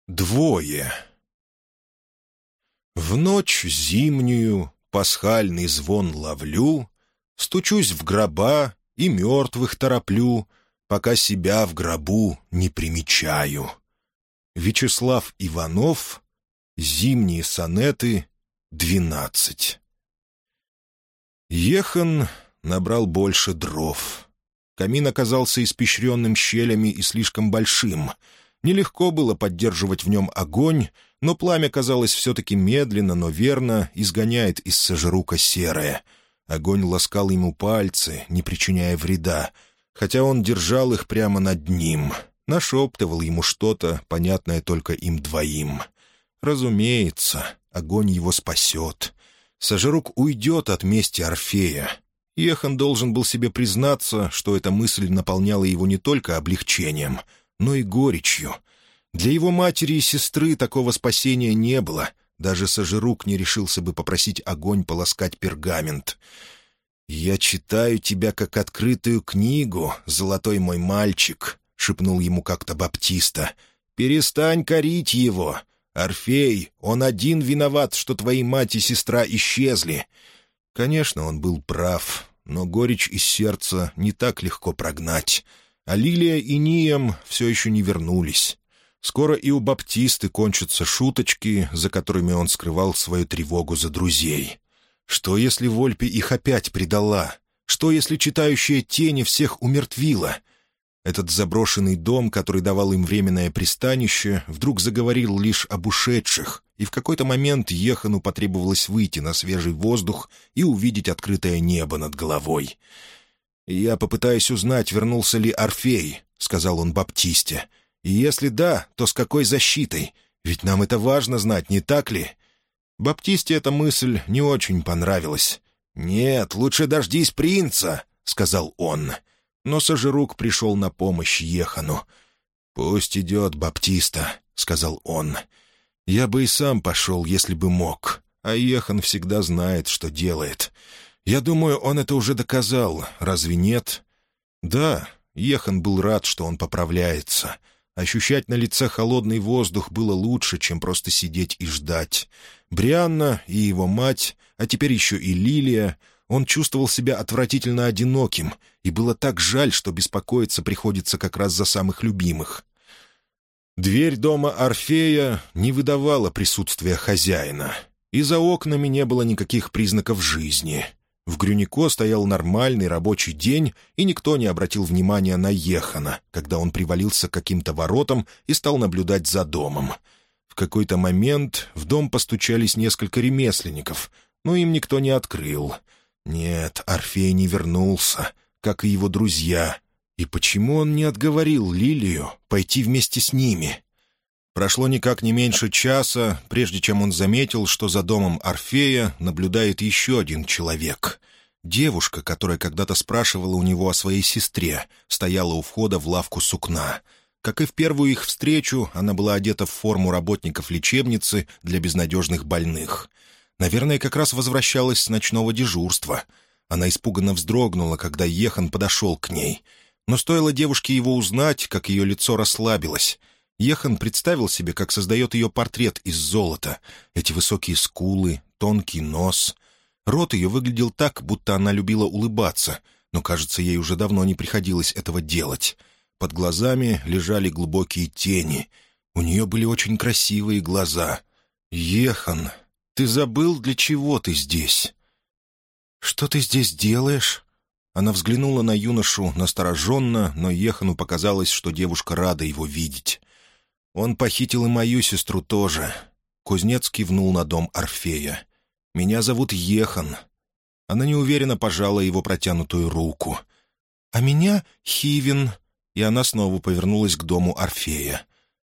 Двое. В ночь зимнюю пасхальный звон ловлю, стучусь в гроба и мертвых тороплю, пока себя в гробу не примечаю. Вячеслав Иванов. Зимние сонеты. 12. Ехан набрал больше дров. Камин оказался испещренным щелями и слишком большим. Нелегко было поддерживать в нем огонь, но пламя, казалось, все-таки медленно, но верно изгоняет из сожрука серое. Огонь ласкал ему пальцы, не причиняя вреда, хотя он держал их прямо над ним, нашептывал ему что-то, понятное только им двоим. Разумеется, огонь его спасет. Сожрук уйдет от мести Орфея. Ехан должен был себе признаться, что эта мысль наполняла его не только облегчением, но и горечью. Для его матери и сестры такого спасения не было. Даже Сожрук не решился бы попросить огонь полоскать пергамент. «Я читаю тебя как открытую книгу, золотой мой мальчик», — шепнул ему как-то Баптиста. «Перестань корить его. Орфей, он один виноват, что твои мать и сестра исчезли». Конечно, он был прав, но горечь из сердца не так легко прогнать. А Лилия и Нием все еще не вернулись. Скоро и у Баптисты кончатся шуточки, за которыми он скрывал свою тревогу за друзей. Что, если Вольпе их опять предала? Что, если читающая тени всех умертвила? Этот заброшенный дом, который давал им временное пристанище, вдруг заговорил лишь об ушедших, и в какой-то момент Ехану потребовалось выйти на свежий воздух и увидеть открытое небо над головой. «Я попытаюсь узнать, вернулся ли Орфей», — сказал он Баптисте. «И если да, то с какой защитой? Ведь нам это важно знать, не так ли?» Баптисте эта мысль не очень понравилась. «Нет, лучше дождись принца», — сказал он. Но Сожрук пришел на помощь Ехану. «Пусть идет Баптиста», — сказал он. «Я бы и сам пошел, если бы мог. А Ехан всегда знает, что делает. Я думаю, он это уже доказал, разве нет?» Да, Ехан был рад, что он поправляется. Ощущать на лице холодный воздух было лучше, чем просто сидеть и ждать. Брианна и его мать, а теперь еще и Лилия. Он чувствовал себя отвратительно одиноким, и было так жаль, что беспокоиться приходится как раз за самых любимых. Дверь дома Орфея не выдавала присутствия хозяина, и за окнами не было никаких признаков жизни. В Грюнико стоял нормальный рабочий день, и никто не обратил внимания на Ехана, когда он привалился к каким-то воротам и стал наблюдать за домом. В какой-то момент в дом постучались несколько ремесленников, но им никто не открыл. Нет, Орфей не вернулся, как и его друзья. И почему он не отговорил Лилию пойти вместе с ними? Прошло никак не меньше часа, прежде чем он заметил, что за домом Орфея наблюдает еще один человек. Девушка, которая когда-то спрашивала у него о своей сестре, стояла у входа в лавку сукна. Как и в первую их встречу, она была одета в форму работников лечебницы для безнадежных больных. Наверное, как раз возвращалась с ночного дежурства. Она испуганно вздрогнула, когда Ехан подошел к ней. Но стоило девушке его узнать, как ее лицо расслабилось. Ехан представил себе, как создает ее портрет из золота. Эти высокие скулы, тонкий нос. Рот ее выглядел так, будто она любила улыбаться, но, кажется, ей уже давно не приходилось этого делать. Под глазами лежали глубокие тени. У нее были очень красивые глаза. «Ехан, ты забыл, для чего ты здесь?» «Что ты здесь делаешь?» Она взглянула на юношу настороженно, но Ехану показалось, что девушка рада его видеть. «Он похитил и мою сестру тоже». Кузнец кивнул на дом Орфея. «Меня зовут Ехан». Она неуверенно пожала его протянутую руку. «А меня Хивин». И она снова повернулась к дому Орфея.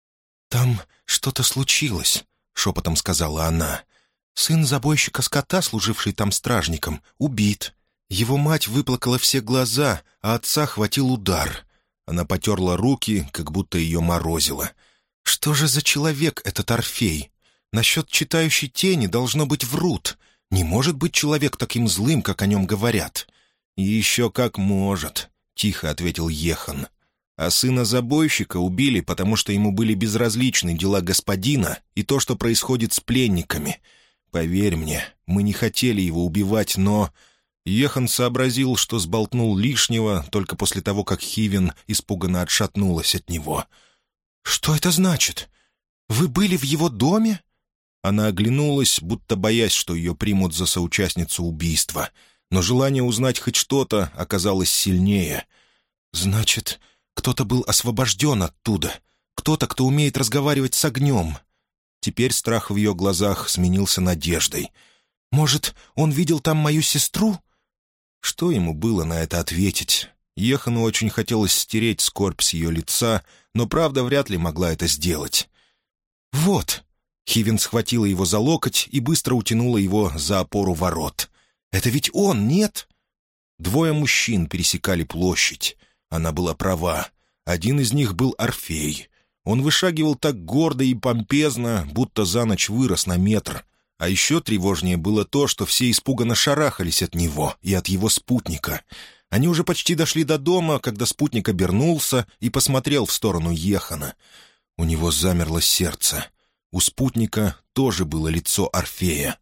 «Там что-то случилось», — шепотом сказала она. «Сын забойщика скота, служивший там стражником, убит. Его мать выплакала все глаза, а отца хватил удар». Она потерла руки, как будто ее морозило. «Что же за человек этот Орфей? Насчет читающей тени, должно быть, врут. Не может быть человек таким злым, как о нем говорят». «Еще как может», — тихо ответил Ехан. А сына забойщика убили, потому что ему были безразличны дела господина и то, что происходит с пленниками. Поверь мне, мы не хотели его убивать, но...» Ехан сообразил, что сболтнул лишнего только после того, как Хивин испуганно отшатнулась от него. «Что это значит? Вы были в его доме?» Она оглянулась, будто боясь, что ее примут за соучастницу убийства. Но желание узнать хоть что-то оказалось сильнее. «Значит, кто-то был освобожден оттуда. Кто-то, кто умеет разговаривать с огнем». Теперь страх в ее глазах сменился надеждой. «Может, он видел там мою сестру?» Что ему было на это ответить? Ехану очень хотелось стереть скорбь с ее лица, но правда вряд ли могла это сделать. «Вот!» — Хивин схватила его за локоть и быстро утянула его за опору ворот. «Это ведь он, нет?» Двое мужчин пересекали площадь. Она была права. Один из них был Орфей. Он вышагивал так гордо и помпезно, будто за ночь вырос на метр. А еще тревожнее было то, что все испуганно шарахались от него и от его спутника. Они уже почти дошли до дома, когда спутник обернулся и посмотрел в сторону Ехана. У него замерло сердце. У спутника тоже было лицо Орфея.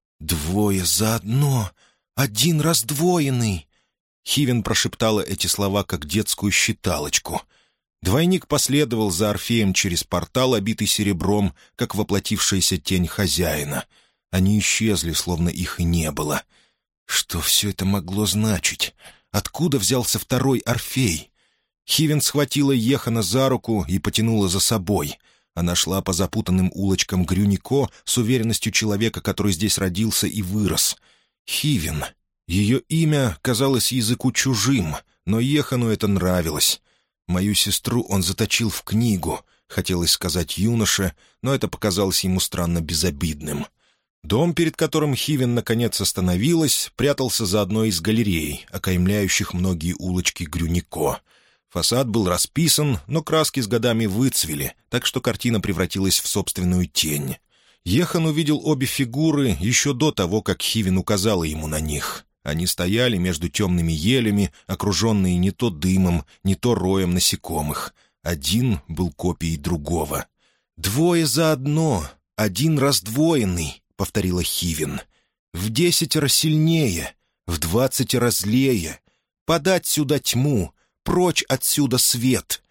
«Двое заодно! Один раздвоенный!» Хивин прошептала эти слова, как детскую считалочку. Двойник последовал за Орфеем через портал, обитый серебром, как воплотившаяся тень хозяина. Они исчезли, словно их и не было. Что все это могло значить? Откуда взялся второй Орфей? Хивин схватила Ехана за руку и потянула за собой. Она шла по запутанным улочкам Грюнико с уверенностью человека, который здесь родился и вырос. Хивин. Ее имя казалось языку чужим, но Ехану это нравилось. «Мою сестру он заточил в книгу», — хотелось сказать юноше, но это показалось ему странно безобидным. Дом, перед которым Хивин наконец остановилась, прятался за одной из галерей, окаймляющих многие улочки Грюнико. Фасад был расписан, но краски с годами выцвели, так что картина превратилась в собственную тень. Ехан увидел обе фигуры еще до того, как Хивин указала ему на них. Они стояли между темными елями, окруженные не то дымом, не то роем насекомых. Один был копией другого. «Двое заодно, один раздвоенный», — повторила Хивин. «В 10 сильнее, в 20 злее. Подать сюда тьму, прочь отсюда свет».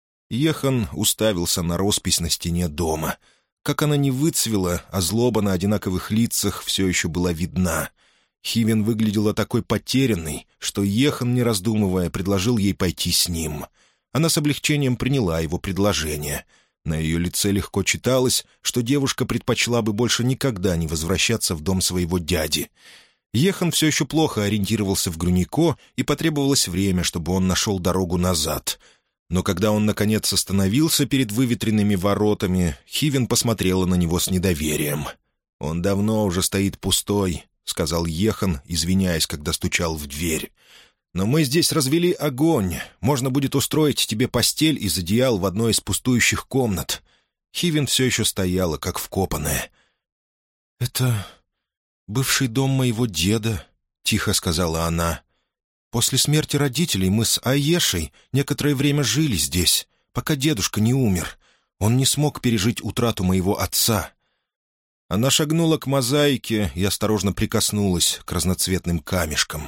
Ехан уставился на роспись на стене дома. Как она не выцвела, а злоба на одинаковых лицах все еще была видна. Хивин выглядела такой потерянной, что Ехан, не раздумывая, предложил ей пойти с ним. Она с облегчением приняла его предложение. На ее лице легко читалось, что девушка предпочла бы больше никогда не возвращаться в дом своего дяди. Ехан все еще плохо ориентировался в Грюнико, и потребовалось время, чтобы он нашел дорогу назад. Но когда он, наконец, остановился перед выветренными воротами, Хивин посмотрела на него с недоверием. «Он давно уже стоит пустой», — сказал Ехан, извиняясь, когда стучал в дверь. «Но мы здесь развели огонь. Можно будет устроить тебе постель из одеял в одной из пустующих комнат». Хивин все еще стояла, как вкопанная. «Это бывший дом моего деда», — тихо сказала она. «После смерти родителей мы с Аешей некоторое время жили здесь, пока дедушка не умер. Он не смог пережить утрату моего отца». Она шагнула к мозаике и осторожно прикоснулась к разноцветным камешкам.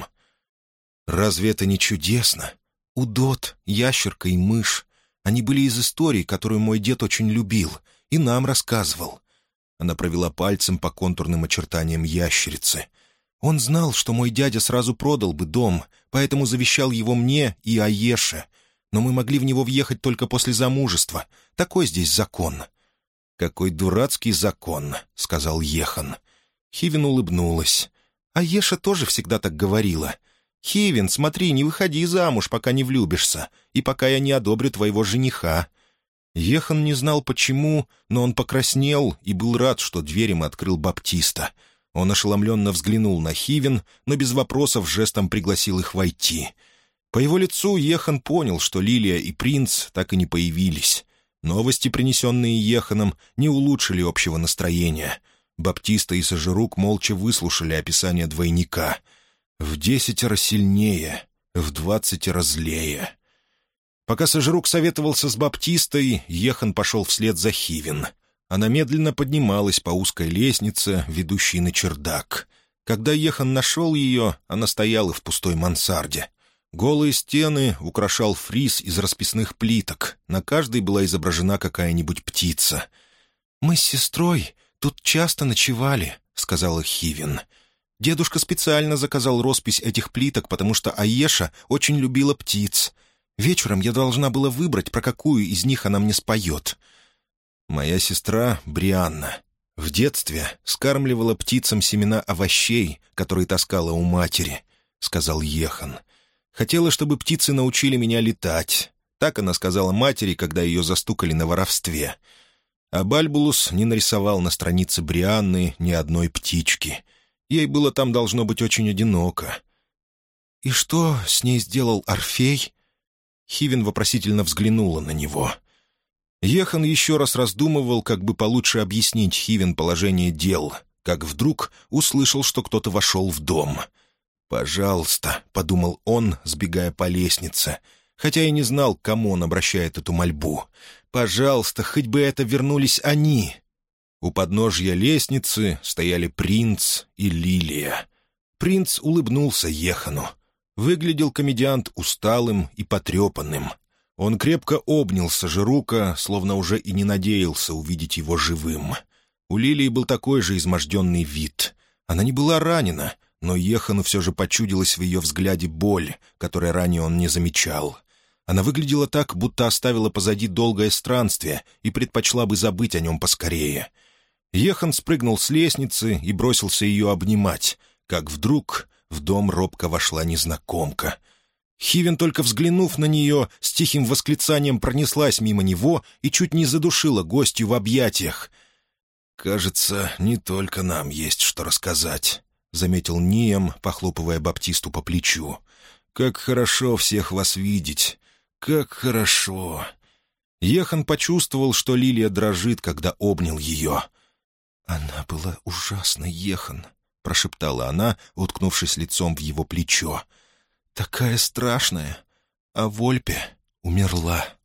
«Разве это не чудесно? Удот, ящерка и мышь. Они были из истории, которую мой дед очень любил, и нам рассказывал». Она провела пальцем по контурным очертаниям ящерицы. «Он знал, что мой дядя сразу продал бы дом, поэтому завещал его мне и Аеше. Но мы могли в него въехать только после замужества. Такой здесь закон». «Какой дурацкий закон», — сказал Ехан. Хивин улыбнулась. «Аеша тоже всегда так говорила. Хивин, смотри, не выходи замуж, пока не влюбишься, и пока я не одобрю твоего жениха». Ехан не знал почему, но он покраснел и был рад, что дверь им открыл Баптиста. Он ошеломленно взглянул на Хивин, но без вопросов жестом пригласил их войти. По его лицу Ехан понял, что Лилия и принц так и не появились. Новости, принесенные Еханом, не улучшили общего настроения. Баптиста и Сажирук молча выслушали описание двойника. «В 10 сильнее, в 20 злее». Пока Сожрук советовался с Баптистой, Ехан пошел вслед за Хивин. Она медленно поднималась по узкой лестнице, ведущей на чердак. Когда Ехан нашел ее, она стояла в пустой мансарде. Голые стены украшал фриз из расписных плиток. На каждой была изображена какая-нибудь птица. «Мы с сестрой тут часто ночевали», — сказала Хивин. «Дедушка специально заказал роспись этих плиток, потому что Аеша очень любила птиц. Вечером я должна была выбрать, про какую из них она мне споет». «Моя сестра Брианна в детстве скармливала птицам семена овощей, которые таскала у матери», — сказал Ехан. «Хотела, чтобы птицы научили меня летать». Так она сказала матери, когда ее застукали на воровстве. А Бальбулус не нарисовал на странице Брианны ни одной птички. Ей было там, должно быть, очень одиноко. «И что с ней сделал Орфей?» Хивин вопросительно взглянула на него. Ехан еще раз раздумывал, как бы получше объяснить Хивин положение дел, как вдруг услышал, что кто-то вошел в дом. «Пожалуйста», — подумал он, сбегая по лестнице, хотя и не знал, к кому он обращает эту мольбу. «Пожалуйста, хоть бы это вернулись они». У подножья лестницы стояли принц и Лилия. Принц улыбнулся Ехану. Выглядел комедиант усталым и потрепанным. Он крепко обнял Сожрука, словно уже и не надеялся увидеть его живым. У Лилии был такой же изможденный вид. Она не была ранена, но Ехану все же почудилась в ее взгляде боль, которой ранее он не замечал. Она выглядела так, будто оставила позади долгое странствие и предпочла бы забыть о нем поскорее. Ехан спрыгнул с лестницы и бросился ее обнимать, как вдруг в дом робко вошла незнакомка. Хивин, только взглянув на нее, с тихим восклицанием пронеслась мимо него и чуть не задушила гостью в объятиях. «Кажется, не только нам есть что рассказать», — заметил Нием, похлопывая Баптисту по плечу. «Как хорошо всех вас видеть! Как хорошо!» Ехан почувствовал, что Лилия дрожит, когда обнял ее. «Она была ужасной, Ехан», — прошептала она, уткнувшись лицом в его плечо. «Такая страшная, а Вольпе умерла».